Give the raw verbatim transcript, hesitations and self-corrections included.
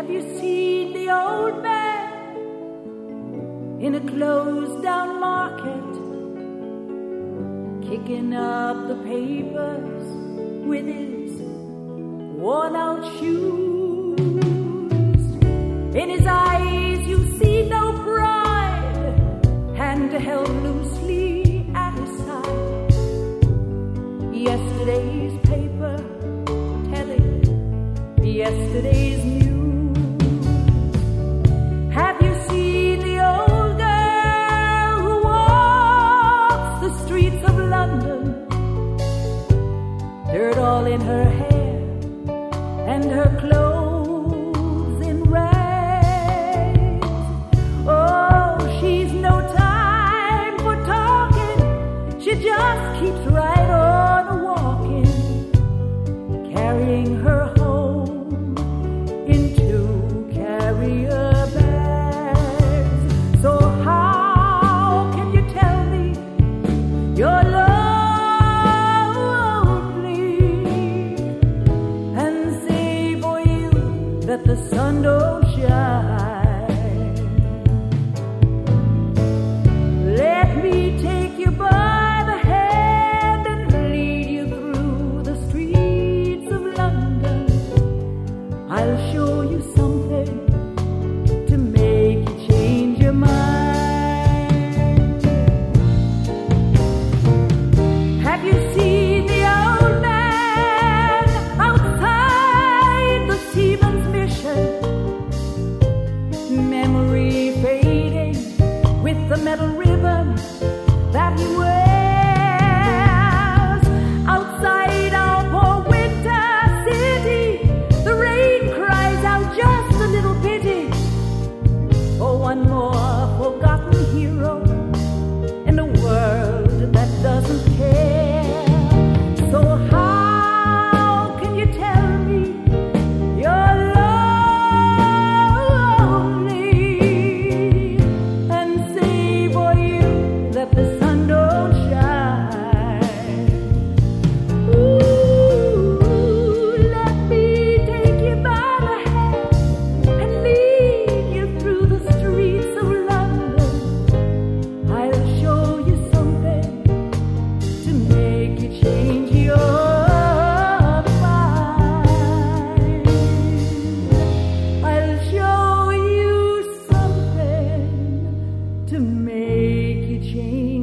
Have you seen the old man in a closed down market, kicking up the papers with his worn out shoes? In his eyes you see no pride, hand held loosely at his side. Yesterday's paper telling yesterday's news. Have you seen the old girl who walks the streets of London, dirt all in her hair and her clothes in rags? Oh, she's no time for talking, she just keeps right on walking, carrying her home in two carrier bags. So how can you tell me you're lonely and say for you that the sun don't shine? Let me take you by the hand and lead you through the streets of London. I'll show you something to make you change your mind. Have you seen the old man outside the Seaman's Mission? Memory fading with the metal ribbon that he wears. Outside our poor winter city, the rain cries out just a little pity for one more forgotten hero in a world that doesn't care. So how can you tell me you're lonely and say for you that the sun don't shine? Ooh, let me take you by the hand and lead you through the streets of London. I'll show you something to make you change your mind. I'll show you something to make you change